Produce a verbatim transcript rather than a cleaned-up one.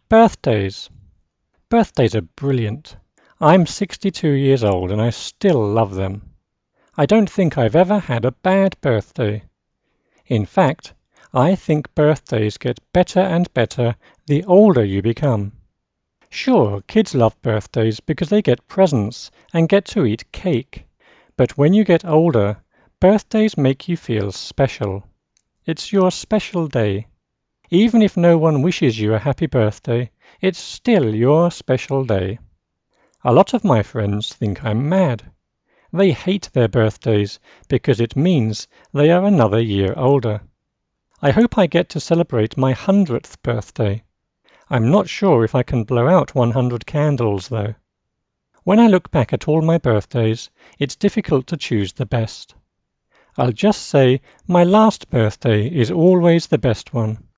Birthdays. Birthdays are brilliant. I'm sixty-two years old and I still love them. I don't think I've ever had a bad birthday. In fact, I think birthdays get better and better the older you become. Sure, kids love birthdays because they get presents and get to eat cake. But when you get older, birthdays make you feel special. It's your special day. Even if no one wishes you a happy birthday, it's still your special day. A lot of my friends think I'm mad. They hate their birthdays because it means they are another year older. I hope I get to celebrate my hundredth birthday. I'm not sure if I can blow out one hundred candles, though. When I look back at all my birthdays, it's difficult to choose the best. I'll just say my last birthday is always the best one.